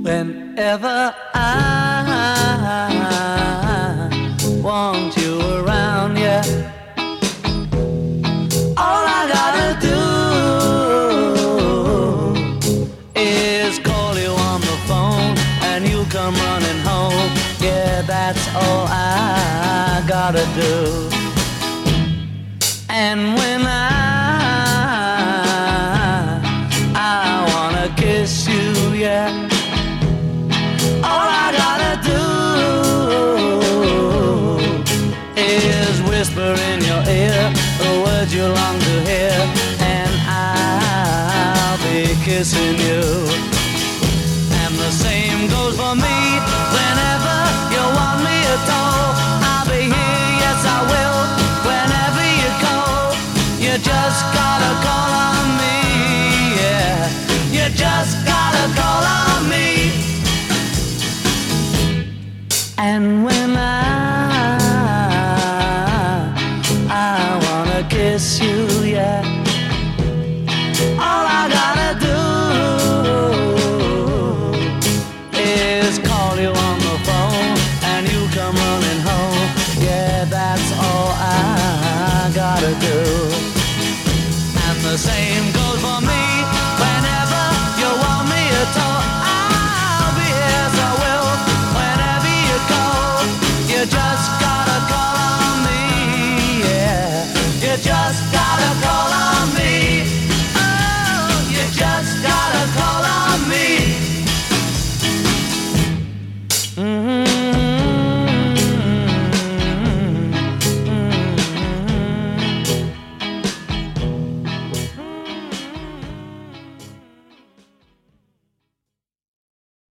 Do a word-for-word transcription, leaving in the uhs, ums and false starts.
Whenever I want you around, yeah, all I gotta do is call you on the phone and you come running home. Yeah, that's all I gotta do. And when I I wanna kiss you, yeah, all I gotta do is whisper in your ear the words you long to hear, and I'll be kissing you. And the same goes for me. Whenever you want me at all, I'll be here, yes I will. Whenever you call, you just gotta call on me, yeah. You just gotta call on me. And when